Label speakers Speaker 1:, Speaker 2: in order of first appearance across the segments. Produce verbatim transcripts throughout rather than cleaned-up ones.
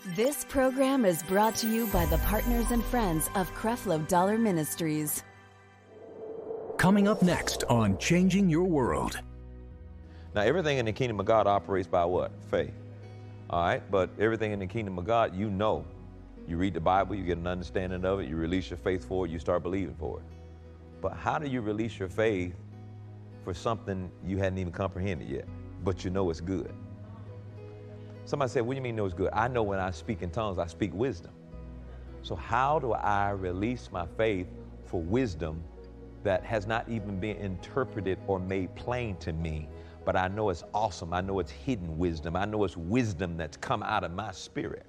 Speaker 1: This program is brought to you by the partners and friends of Creflo Dollar Ministries.
Speaker 2: Coming up next on Changing Your World.
Speaker 3: Now, everything in the kingdom of God operates by what? Faith. All right, but everything in the kingdom of God, you know. You read the Bible, you get an understanding of it, you release your faith for it, you start believing for it. But how do you release your faith for something you hadn't even comprehended yet, but you know it's good? Somebody said, what do you mean know it's good? I know when I speak in tongues, I speak wisdom. So how do I release my faith for wisdom that has not even been interpreted or made plain to me, but I know it's awesome. I know it's hidden wisdom. I know it's wisdom that's come out of my spirit.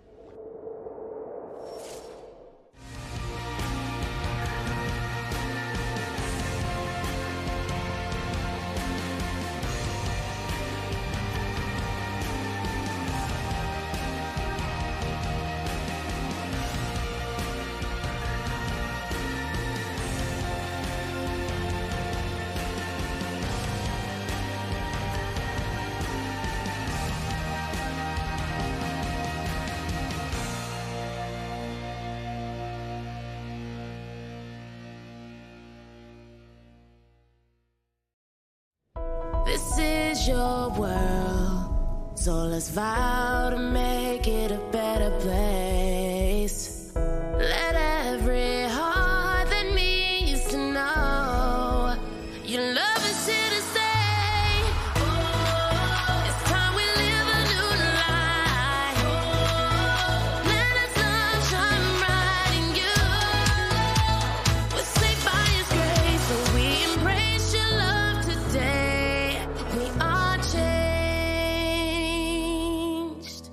Speaker 4: This is your world, so let's vow to make it a better place. Let every heart that needs to know your love is here to stay. Oh, it's time we live a new life. Oh, let us love shine bright in you. We're saved by His grace, so we embrace your love today. We are changed.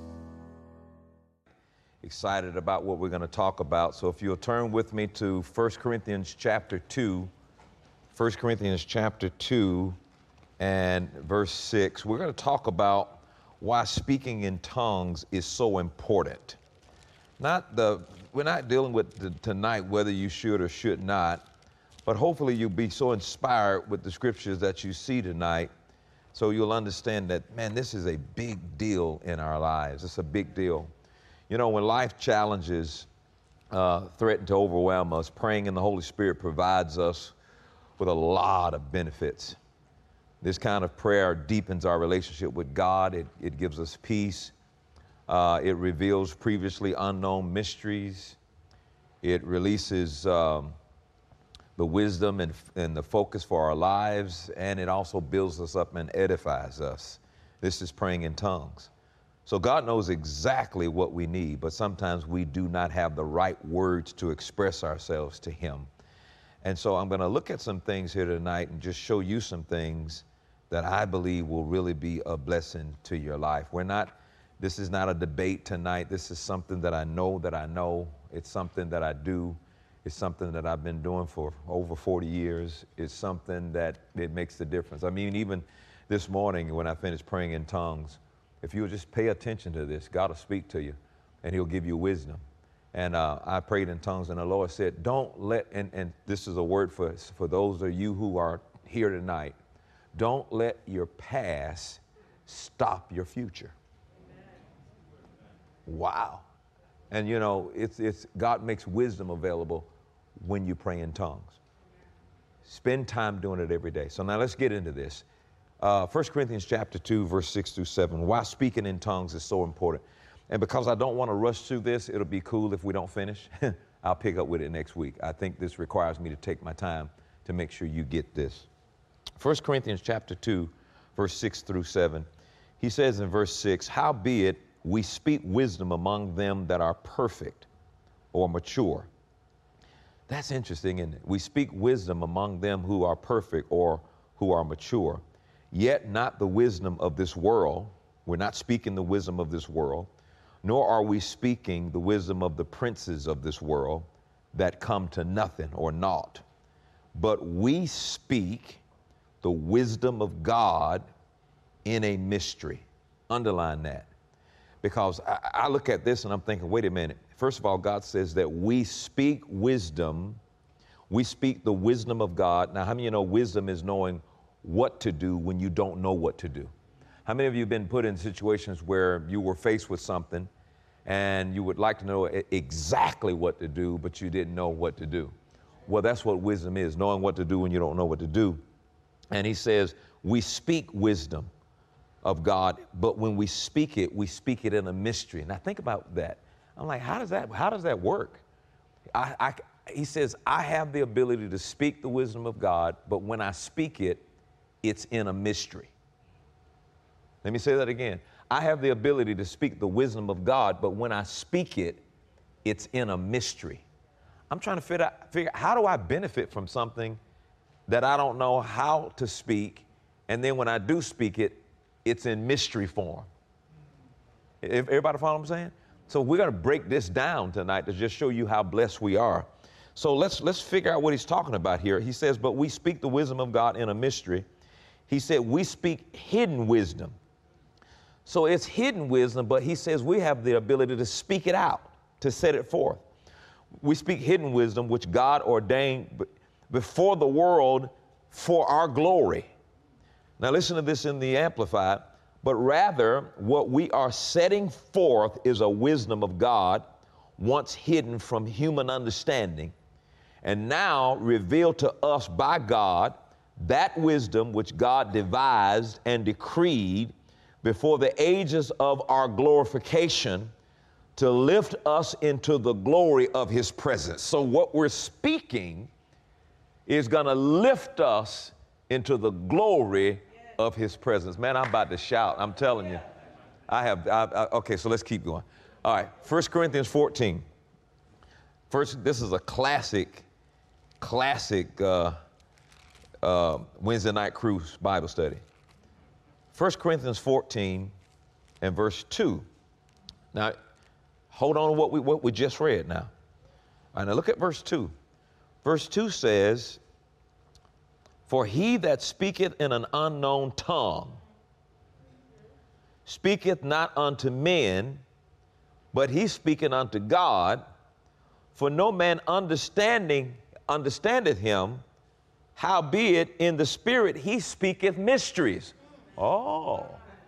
Speaker 3: Excited about what we're going to talk about. So if you'll turn with me to First Corinthians chapter two, First Corinthians chapter two and verse six, we're going to talk about why speaking in tongues is so important. Not the, we're not dealing with the, tonight whether you should or should not, but hopefully you'll be so inspired with the scriptures that you see tonight, so you'll understand that, man, this is a big deal in our lives. It's a big deal. You know, when life challenges uh, threaten to overwhelm us, praying in the Holy Spirit provides us with a lot of benefits. This kind of prayer deepens our relationship with God. It, it gives us peace. Uh, it reveals previously unknown mysteries. It releases um, the wisdom and, and the focus for our lives, and it also builds us up and edifies us. This is praying in tongues. So God knows exactly what we need, but sometimes we do not have the right words to express ourselves to Him. And so I'm going to look at some things here tonight and just show you some things that I believe will really be a blessing to your life. We're not, this is not a debate tonight. This is something that I know that I know. It's something that I do. It's something that I've been doing for over forty years. It's something that it makes the difference. I mean, even this morning when I finished praying in tongues, if you'll just pay attention to this, God will speak to you and He'll give you wisdom. And uh, I prayed in tongues and the Lord said, don't let, and, and this is a word for, for those of you who are here tonight, don't let your past stop your future. Wow. And you know, it's, it's, God makes wisdom available when you pray in tongues. Spend time doing it every day. So now let's get into this. Uh, First Corinthians chapter two, verse six through seven, why speaking in tongues is so important. And because I don't want to rush through this, it'll be cool if we don't finish. I'll pick up with it next week. I think this requires me to take my time to make sure you get this. First Corinthians chapter two, verse six through seven, he says in verse six, howbeit we speak wisdom among them that are perfect or mature. That's interesting, isn't it? We speak wisdom among them who are perfect or who are mature. Yet not the wisdom of this world. We're not speaking the wisdom of this world, nor are we speaking the wisdom of the princes of this world that come to nothing or naught. But we speak the wisdom of God in a mystery. Underline that. Because I, I look at this and I'm thinking, wait a minute. First of all, God says that we speak wisdom. We speak the wisdom of God. Now, how many of you know wisdom is knowing what to do when you don't know what to do? How many of you have been put in situations where you were faced with something and you would like to know exactly what to do, but you didn't know what to do. Well, that's what wisdom is, knowing what to do when you don't know what to do. And he says, we speak wisdom of God, but when we speak it, we speak it in a mystery. Now think about that. I'm like, how does that, how does that work? I, I, he says, I have the ability to speak the wisdom of God, but when I speak it, it's in a mystery. Let me say that again. I have the ability to speak the wisdom of God, but when I speak it, it's in a mystery. I'm trying to figure out, figure out how do I benefit from something that I don't know how to speak, and then when I do speak it, it's in mystery form. Everybody follow what I'm saying? So we're going to break this down tonight to just show you how blessed we are. So let's let's figure out what he's talking about here. He says, but we speak the wisdom of God in a mystery. He said, we speak hidden wisdom. So it's hidden wisdom, but he says we have the ability to speak it out, to set it forth. We speak hidden wisdom, which God ordained before the world for our glory. Now listen to this in the Amplified. But rather, what we are setting forth is a wisdom of God, once hidden from human understanding, and now revealed to us by God, that wisdom which God devised and decreed before the ages of our glorification to lift us into the glory of his presence. So what we're speaking is going to lift us into the glory of his presence. Man, I'm about to shout. I'm telling you. I have, I, I, okay, so let's keep going. All right, First Corinthians fourteen. First, this is a classic, classic uh, uh, Wednesday night cruise Bible study. First Corinthians fourteen and verse two. Now, hold on to what we, what we just read now. All right, now look at verse two. Verse two says, for he that speaketh in an unknown tongue speaketh not unto men, but he speaketh unto God, for no man understanding understandeth him, howbeit in the spirit he speaketh mysteries. Oh.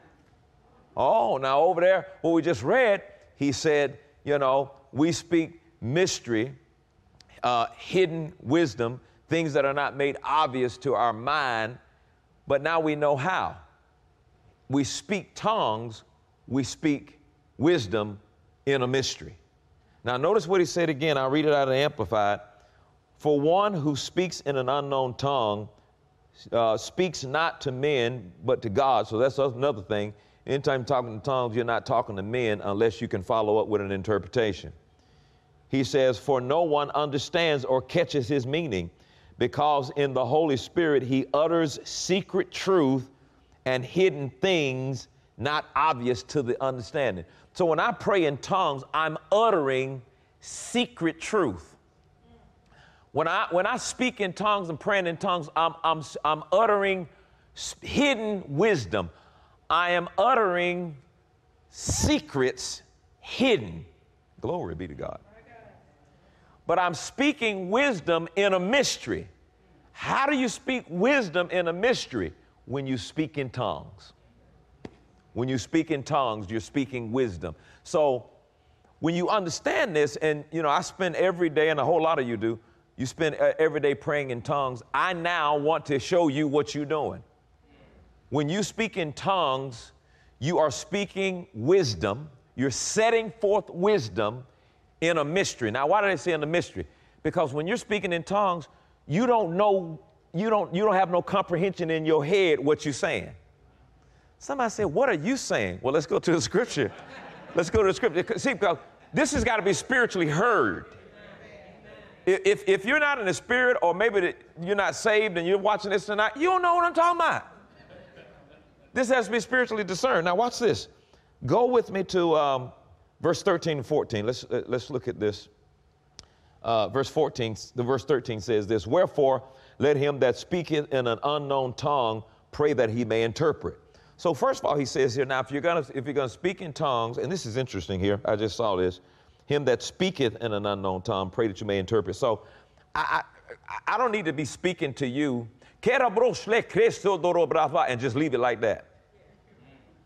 Speaker 3: Oh, now over there, what we just read, he said, you know, we speak mystery, uh, hidden wisdom, things that are not made obvious to our mind, but now we know how. We speak tongues, we speak wisdom in a mystery. Now notice what he said again. I'll read it out of the Amplified. For one who speaks in an unknown tongue uh, speaks not to men, but to God. So that's another thing. Anytime you're talking in tongues, you're not talking to men unless you can follow up with an interpretation. He says, for no one understands or catches his meaning, because in the Holy Spirit he utters secret truth and hidden things not obvious to the understanding. So when I pray in tongues, I'm uttering secret truth. When I when I speak in tongues and praying in tongues, I'm I'm I'm uttering hidden wisdom. I am uttering secrets hidden. Glory be to God. But I'm speaking wisdom in a mystery. How do you speak wisdom in a mystery? When you speak in tongues. When you speak in tongues, you're speaking wisdom. So when you understand this, and you know, I spend every day, and a whole lot of you do, you spend every day praying in tongues. I now want to show you what you're doing. When you speak in tongues, you are speaking wisdom. You're setting forth wisdom in a mystery. Now, why did I say in a mystery? Because when you're speaking in tongues, you don't know, you don't, you don't have no comprehension in your head what you're saying. Somebody said, what are you saying? Well, let's go to the scripture. Let's go to the scripture. See, because this has got to be spiritually heard. If, if you're not in the spirit, or maybe you're not saved and you're watching this tonight, you don't know what I'm talking about. This has to be spiritually discerned. Now, watch this. Go with me to um, verse thirteen and fourteen. Let's, uh, let's look at this. Uh, verse fourteen, the verse thirteen says this, wherefore let him that speaketh in an unknown tongue pray that he may interpret. So first of all, he says here, now if you're gonna if you're gonna speak in tongues, and this is interesting here, I just saw this, him that speaketh in an unknown tongue, pray that you may interpret. So I I, I don't need to be speaking to you and just leave it like that.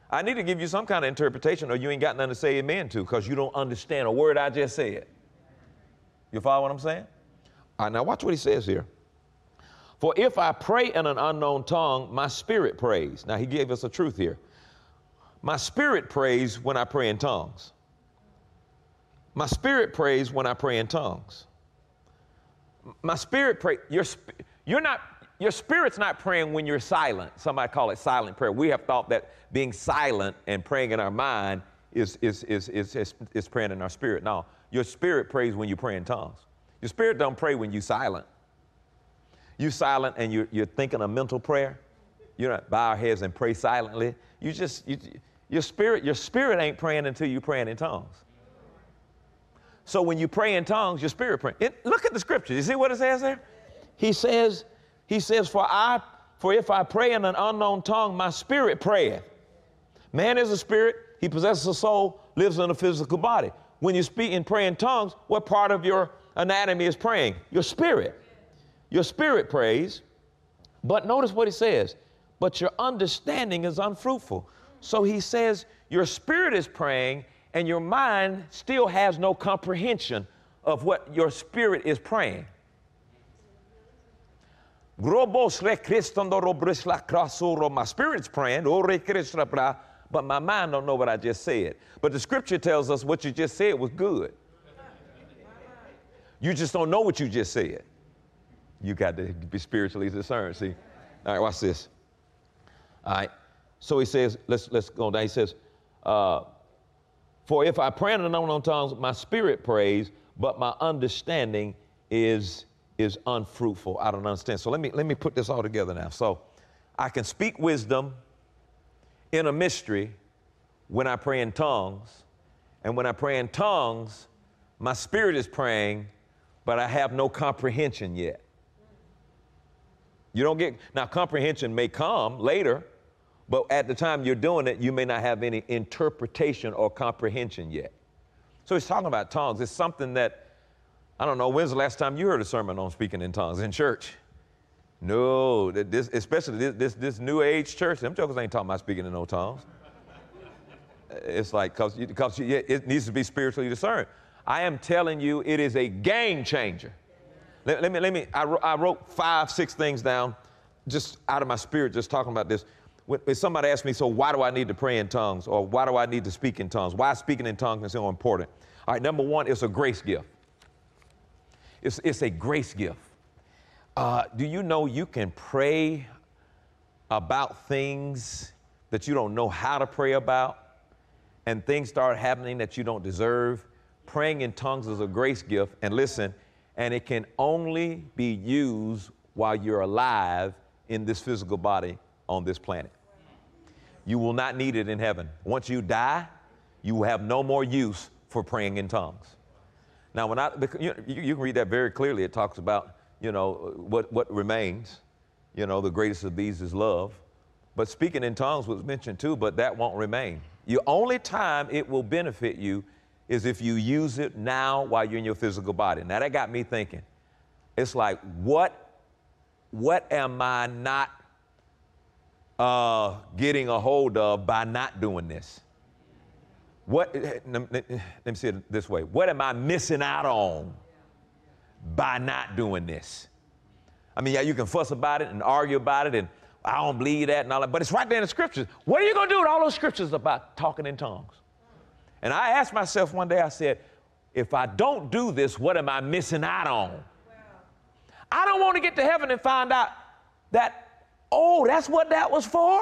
Speaker 3: I need to give you some kind of interpretation or you ain't got nothing to say amen to because you don't understand a word I just said. You follow what I'm saying? All right, now watch what he says here. For if I pray in an unknown tongue, my spirit prays. Now he gave us a truth here. My spirit prays when I pray in tongues. My spirit prays when I pray in tongues. My spirit pray. Your, you're not, your spirit's not praying when you're silent. Somebody call it silent prayer. We have thought that being silent and praying in our mind is, is, is, is, is, is praying in our spirit. No, your spirit prays when you pray in tongues. Your spirit don't pray when you're silent. You silent and you're, you're thinking a mental prayer. You don't bow our heads and pray silently. You just, you, your spirit, your spirit ain't praying until you're praying in tongues. So when you pray in tongues, your spirit praying. It, look at the scripture. You see what it says there? He says, he says, for I, for if I pray in an unknown tongue, my spirit prayeth. Man is a spirit. He possesses a soul, lives in a physical body. When you speak and pray in tongues, what part of your anatomy is praying? Your spirit. Your spirit prays. But notice what he says. But your understanding is unfruitful. So he says your spirit is praying and your mind still has no comprehension of what your spirit is praying. My spirit's praying, but my mind don't know what I just said. But the scripture tells us what you just said was good. You just don't know what you just said. You got to be spiritually discerned, see? All right, watch this. All right, so he says, let's, let's go down. He says, uh, for if I pray in unknown tongues, my spirit prays, but my understanding is, is unfruitful. I don't understand. So let me, let me put this all together now. So I can speak wisdom in a mystery when I pray in tongues. And when I pray in tongues, my spirit is praying, but I have no comprehension yet. You don't get, now comprehension may come later, but at the time you're doing it, you may not have any interpretation or comprehension yet. So he's talking about tongues. It's something that, I don't know, when's the last time you heard a sermon on speaking in tongues in church? No, this, especially this, this, this new age church, them jokers ain't talking about speaking in no tongues. It's like, because because it needs to be spiritually discerned. I am telling you, it is a game changer. Let, let me, let me, I, I wrote five, six things down just out of my spirit, just talking about this. When, when somebody asked me, so why do I need to pray in tongues? Or why do I need to speak in tongues? Why speaking in tongues is so important? All right, number one, it's a grace gift. It's, it's a grace gift. Uh, do you know you can pray about things that you don't know how to pray about, and things start happening that you don't deserve? Praying in tongues is a grace gift, and listen, and it can only be used while you're alive in this physical body on this planet. You will not need it in heaven. Once you die, you will have no more use for praying in tongues. Now, when I, you, you can read that very clearly. It talks about, you know, what, what remains. You know, the greatest of these is love. But speaking in tongues was mentioned too, but that won't remain. The only time it will benefit you is if you use it now while you're in your physical body. Now, that got me thinking. It's like, what, what am I not uh, getting a hold of by not doing this? What, let me say it this way. What am I missing out on by not doing this? I mean, yeah, you can fuss about it and argue about it, and I don't believe that and all that, but it's right there in the scriptures. What are you going to do with all those scriptures about talking in tongues? And I asked myself one day, I said, if I don't do this, what am I missing out on? I don't want to get to heaven and find out that, oh, that's what that was for?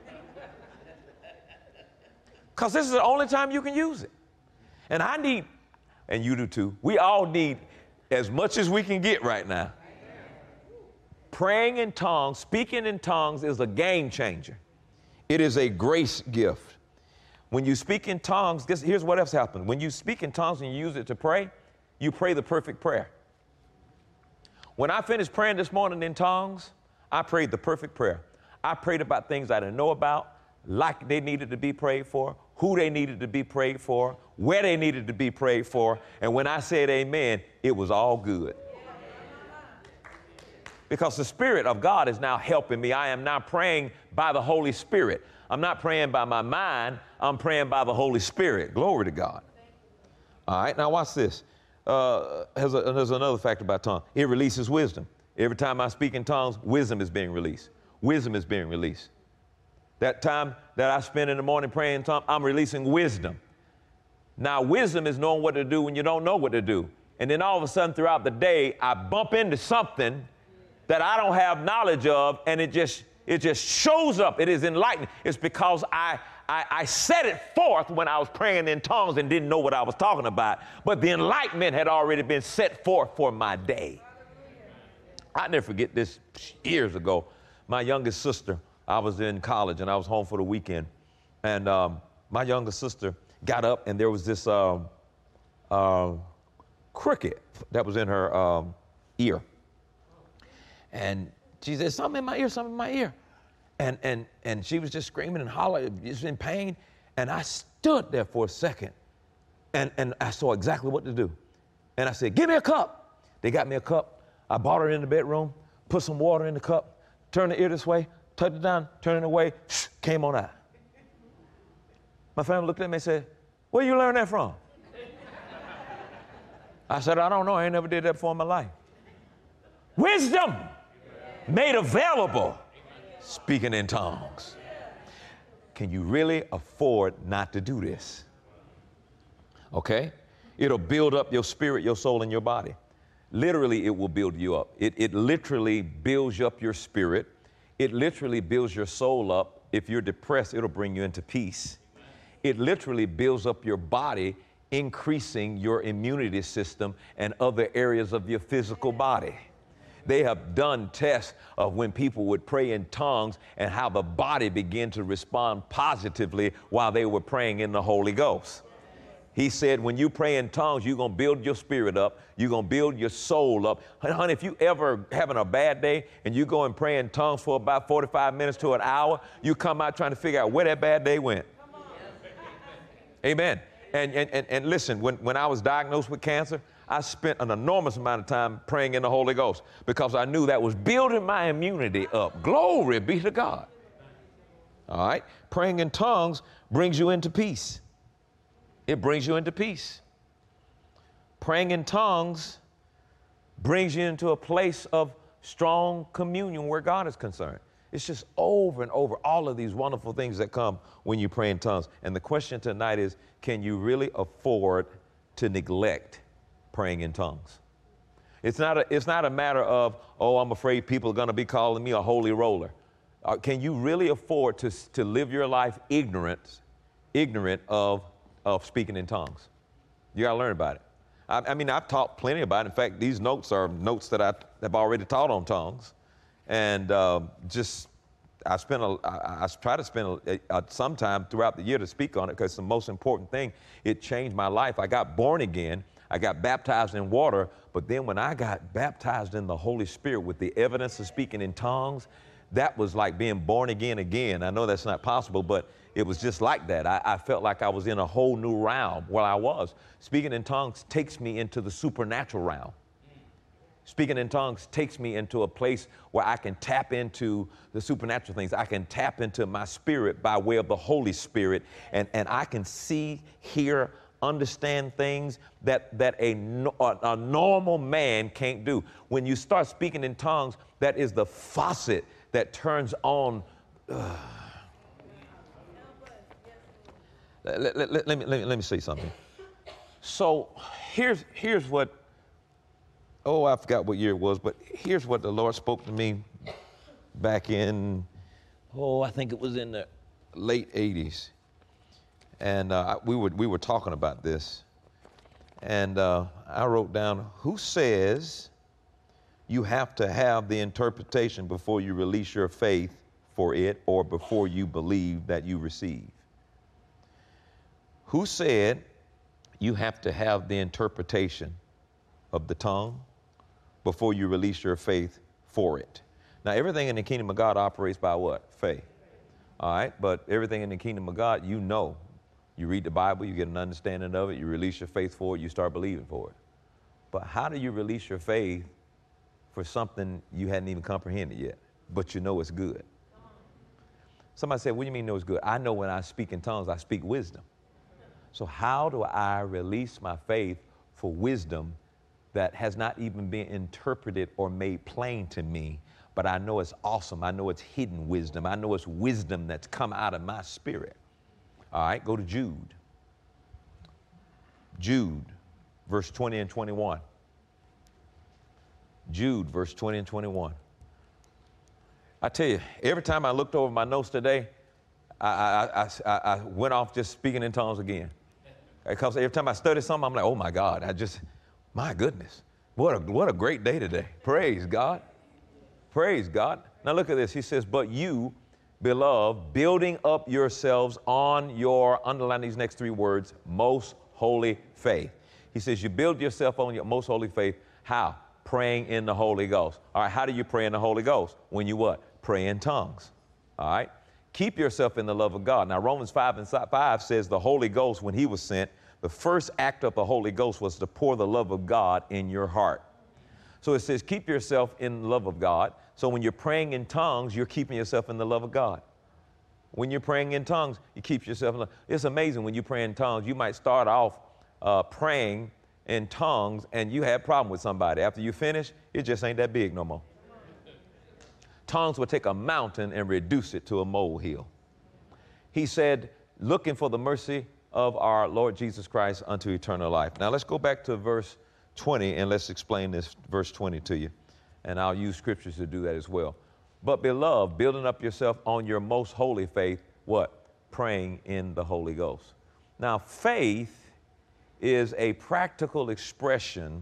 Speaker 3: Because this is the only time you can use it. And I need, and you do too, we all need as much as we can get right now. Praying in tongues, speaking in tongues is a game changer. It is a grace gift. When you speak in tongues, this, here's what else happens. When you speak in tongues and you use it to pray, you pray the perfect prayer. When I finished praying this morning in tongues, I prayed the perfect prayer. I prayed about things I didn't know about, like they needed to be prayed for, who they needed to be prayed for, where they needed to be prayed for. And when I said amen, it was all good. Because the Spirit of God is now helping me. I am now praying by the Holy Spirit. I'm not praying by my mind. I'm praying by the Holy Spirit. Glory to God. All right, now watch this. Uh, there's, a, there's another fact about tongue. It releases wisdom. Every time I speak in tongues, wisdom is being released. Wisdom is being released. That time that I spend in the morning praying in tongues, I'm releasing wisdom. Now, wisdom is knowing what to do when you don't know what to do. And then all of a sudden throughout the day, I bump into something that I don't have knowledge of, and it just it just shows up. It is enlightening. It's because I, I, I set it forth when I was praying in tongues and didn't know what I was talking about. But the enlightenment had already been set forth for my day. I'll never forget this years ago. My youngest sister, I was in college and I was home for the weekend. And um, my youngest sister got up and there was this um, uh, cricket that was in her um, ear. And she said, something in my ear, something in my ear. And, and, and she was just screaming and hollering, just in pain. And I stood there for a second and, and I saw exactly what to do. And I said, give me a cup. They got me a cup. I brought her in the bedroom, put some water in the cup, turned the ear this way, touched it down, turned it away, came on out. My family looked at me and said, where you learn that from? I said, I don't know. I ain't never did that before in my life. Wisdom made available, speaking in tongues. Can you really afford not to do this? Okay? It'll build up your spirit, your soul, and your body. Literally, it will build you up. It, it literally builds up your spirit. It literally builds your soul up. If you're depressed, it'll bring you into peace. It literally builds up your body, increasing your immunity system and other areas of your physical body. They have done tests of when people would pray in tongues and how the body began to respond positively while they were praying in the Holy Ghost. He said, when you pray in tongues, you're going to build your spirit up. You're going to build your soul up. Honey, if you ever having a bad day and you go and pray in tongues for about forty-five minutes to an hour, you come out trying to figure out where that bad day went. Amen. And, and, and, and listen, when, when I was diagnosed with cancer, I spent an enormous amount of time praying in the Holy Ghost because I knew that was building my immunity up. Glory be to God. All right. Praying in tongues brings you into peace. It brings you into peace. Praying in tongues brings you into a place of strong communion where God is concerned. It's just over and over all of these wonderful things that come when you pray in tongues. And the question tonight is, can you really afford to neglect praying in tongues? It's not a, it's not a matter of, oh, I'm afraid people are going to be calling me a holy roller. Uh, can you really afford to, to live your life ignorant, ignorant of, of speaking in tongues? You got to learn about it. I, I mean, I've taught plenty about it. In fact, these notes are notes that I have already taught on tongues. And uh, just, I spent a, I, I try to spend a, a, some time throughout the year to speak on it because it's the most important thing. It changed my life. I got born again. I got baptized in water. But then when I got baptized in the Holy Spirit with the evidence of speaking in tongues, that was like being born again again. I know that's not possible, but it was just like that. I, I felt like I was in a whole new realm where I was. Speaking in tongues takes me into the supernatural realm. Speaking in tongues takes me into a place where I can tap into the supernatural things. I can tap into my spirit by way of the Holy Spirit, and, and I can see, hear, understand things that, that a, a, a normal man can't do. When you start speaking in tongues, that is the faucet that turns on. Uh, let, let, let, let, me, let, me, let me say something. So here's, here's what Oh, I forgot what year it was, but here's what the Lord spoke to me back in, oh, I think it was in the late eighties. And uh, we, were, we were talking about this. And uh, I wrote down, who says you have to have the interpretation before you release your faith for it or before you believe that you receive? Who said you have to have the interpretation of the tongue before you release your faith for it? Now, everything in the kingdom of God operates by what? Faith. All right, but everything in the kingdom of God, you know. You read the Bible, you get an understanding of it, you release your faith for it, you start believing for it. But how do you release your faith for something you hadn't even comprehended yet, but you know it's good? Somebody said, what do you mean know it's good? I know when I speak in tongues, I speak wisdom. So how do I release my faith for wisdom that has not even been interpreted or made plain to me, but I know it's awesome. I know it's hidden wisdom. I know it's wisdom that's come out of my spirit. All right, go to Jude. Jude, verse twenty and twenty-one. Jude, verse twenty and twenty-one. I tell you, every time I looked over my notes today, I, I, I, I went off just speaking in tongues again. Because every time I study something, I'm like, oh my God, I just, my goodness, what a, what a great day today. Praise God. Praise God. Now look at this. He says, but you, beloved, building up yourselves on your, underline these next three words, most holy faith. He says, you build yourself on your most holy faith. How? Praying in the Holy Ghost. All right, how do you pray in the Holy Ghost? When you what? Pray in tongues. All right? Keep yourself in the love of God. Now, Romans five and five says the Holy Ghost, when he was sent, the first act of the Holy Ghost was to pour the love of God in your heart. So it says, keep yourself in the love of God. So when you're praying in tongues, you're keeping yourself in the love of God. When you're praying in tongues, you keep yourself in love. It's amazing when you pray in tongues, you might start off uh, praying in tongues and you have a problem with somebody. After you finish, it just ain't that big no more. Tongues will take a mountain and reduce it to a molehill. He said, looking for the mercy of our Lord Jesus Christ unto eternal life. Now let's go back to verse twenty and let's explain this verse twenty to you. And I'll use scriptures to do that as well. But beloved, building up yourself on your most holy faith, what? Praying in the Holy Ghost. Now faith is a practical expression,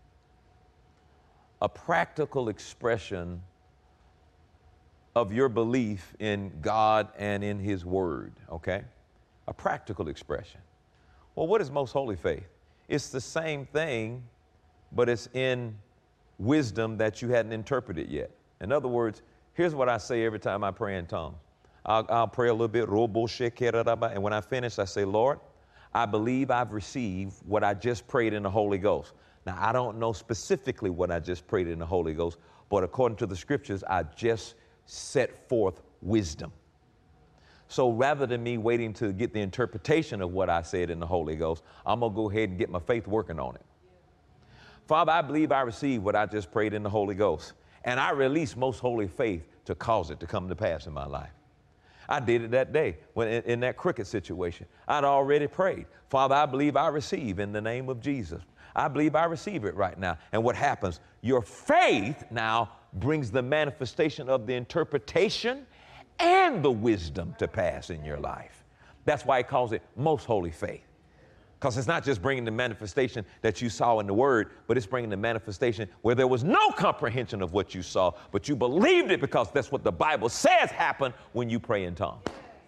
Speaker 3: a practical expression of your belief in God and in his word, okay? A practical expression. Well, what is most holy faith? It's the same thing, but it's in wisdom that you hadn't interpreted yet. In other words, here's what I say every time I pray in tongues. I'll, I'll pray a little bit, and when I finish, I say, Lord, I believe I've received what I just prayed in the Holy Ghost. Now, I don't know specifically what I just prayed in the Holy Ghost, but according to the scriptures, I just set forth wisdom. So rather than me waiting to get the interpretation of what I said in the Holy Ghost, I'm going to go ahead and get my faith working on it. Father, I believe I received what I just prayed in the Holy Ghost, and I release most holy faith to cause it to come to pass in my life. I did it that day when in, in that cricket situation. I'd already prayed. Father, I believe I receive in the name of Jesus. I believe I receive it right now. And what happens? Your faith now brings the manifestation of the interpretation and the wisdom to pass in your life. That's why he calls it most holy faith. Because it's not just bringing the manifestation that you saw in the word, but it's bringing the manifestation where there was no comprehension of what you saw, but you believed it because that's what the Bible says happened when you pray in tongues.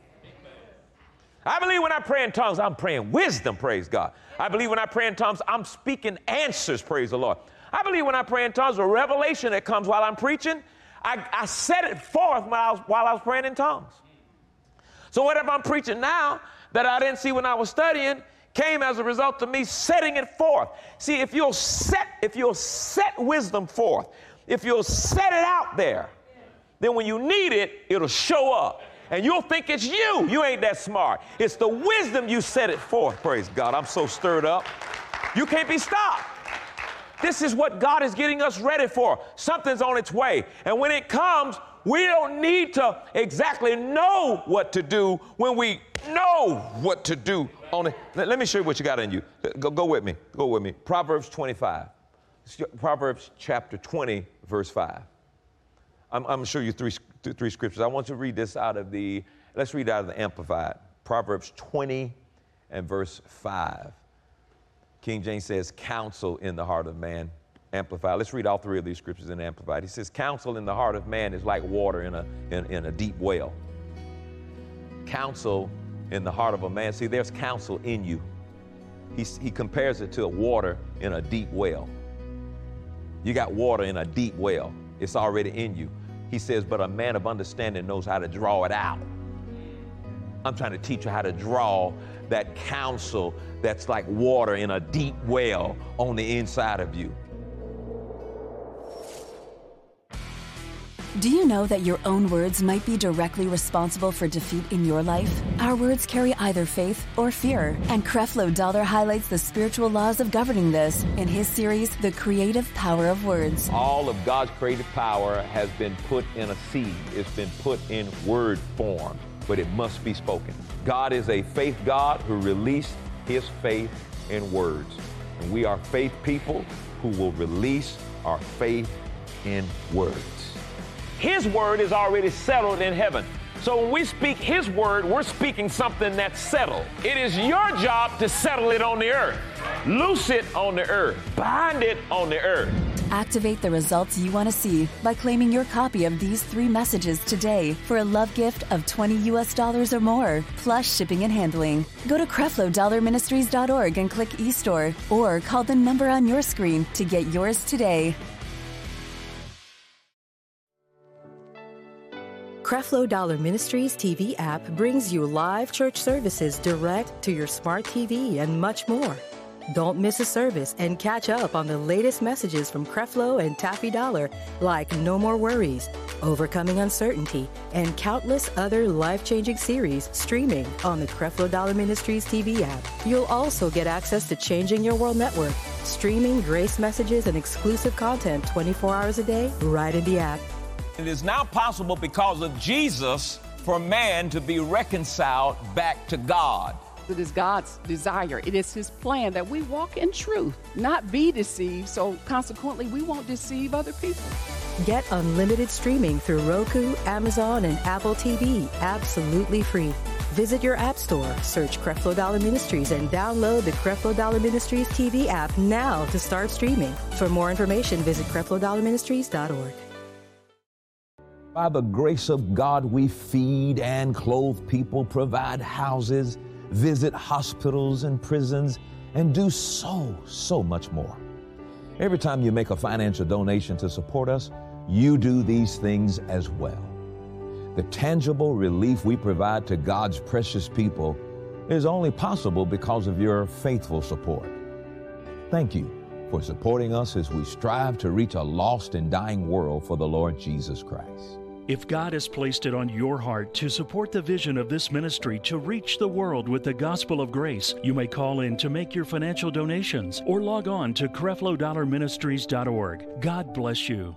Speaker 3: I believe when I pray in tongues, I'm praying wisdom, praise God. I believe when I pray in tongues, I'm speaking answers, praise the Lord. I believe when I pray in tongues, a revelation that comes while I'm preaching, I, I set it forth while I, was, while I was praying in tongues. So whatever I'm preaching now that I didn't see when I was studying came as a result of me setting it forth. See, if you'll set, if you'll set wisdom forth, if you'll set it out there, then when you need it, it'll show up. And you'll think it's you. You ain't that smart. It's the wisdom you set it forth. Praise God. I'm so stirred up. You can't be stopped. This is what God is getting us ready for. Something's on its way. And when it comes, we don't need to exactly know what to do when we know what to do on it. Let me show you what you got in you. Go, go with me. Go with me. Proverbs twenty-five. Proverbs chapter twenty, verse five. I'm, I'm going to show you three, three scriptures. I want to read this out of the, let's read out of the Amplified. Proverbs twenty and verse five. King James says, counsel in the heart of man. Amplified. Let's read all three of these scriptures in Amplified. He says, counsel in the heart of man is like water in a, in, in a deep well. Counsel in the heart of a man. See, there's counsel in you. He, he compares it to a water in a deep well. You got water in a deep well. It's already in you. He says, but a man of understanding knows how to draw it out. I'm trying to teach you how to draw that counsel that's like water in a deep well on the inside of you.
Speaker 1: Do you know that your own words might be directly responsible for defeat in your life? Our words carry either faith or fear, and Creflo Dollar highlights the spiritual laws of governing this in his series, The Creative Power of Words.
Speaker 3: All of God's creative power has been put in a seed. It's been put in word form, but it must be spoken. God is a faith God who released his faith in words. And we are faith people who will release our faith in words. His word is already settled in heaven. So when we speak his word, we're speaking something that's settled. It is your job to settle it on the earth. Loose it on the earth. Bind it on the earth.
Speaker 1: Activate the results you want to see by claiming your copy of these three messages today for a love gift of twenty U S dollars or more, plus shipping and handling. Go to Creflo Dollar Ministries dot org and click eStore, or call the number on your screen to get yours today.
Speaker 5: Creflo Dollar Ministries T V app brings you live church services direct to your smart T V and much more. Don't miss a service and catch up on the latest messages from Creflo and Taffy Dollar, like No More Worries, Overcoming Uncertainty, and countless other life-changing series streaming on the Creflo Dollar Ministries T V app. You'll also get access to Changing Your World Network, streaming grace messages and exclusive content twenty-four hours a day right in the app.
Speaker 3: It is now possible because of Jesus for man to be reconciled back to God.
Speaker 6: It is God's desire. It is his plan that we walk in truth, not be deceived. So consequently, we won't deceive other people.
Speaker 5: Get unlimited streaming through Roku, Amazon, and Apple T V absolutely free. Visit your app store, search Creflo Dollar Ministries, and download the Creflo Dollar Ministries T V app now to start streaming. For more information, visit Creflo Dollar Ministries dot org.
Speaker 3: By the grace of God, we feed and clothe people, provide houses, visit hospitals and prisons, and do so, so much more. Every time you make a financial donation to support us, you do these things as well. The tangible relief we provide to God's precious people is only possible because of your faithful support. Thank you for supporting us as we strive to reach a lost and dying world for the Lord Jesus Christ.
Speaker 2: If God has placed it on your heart to support the vision of this ministry to reach the world with the gospel of grace, you may call in to make your financial donations or log on to Creflo Dollar Ministries dot org. God bless you.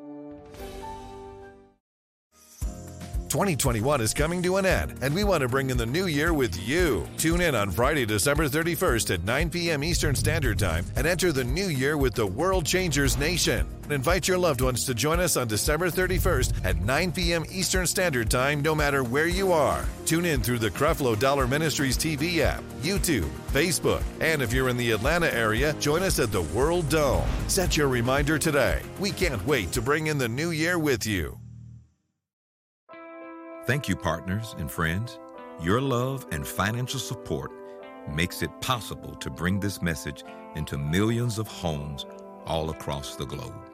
Speaker 7: twenty twenty-one is coming to an end, and we want to bring in the new year with you. Tune in on Friday, December thirty-first at nine p.m. Eastern Standard Time and enter the new year with the World Changers Nation. Invite your loved ones to join us on December thirty-first at nine p.m. Eastern Standard Time, no matter where you are. Tune in through the Creflo Dollar Ministries T V app, YouTube, Facebook, and if you're in the Atlanta area, join us at the World Dome. Set your reminder today. We can't wait to bring in the new year with you.
Speaker 8: Thank you, partners and friends. Your love and financial support makes it possible to bring this message into millions of homes all across the globe.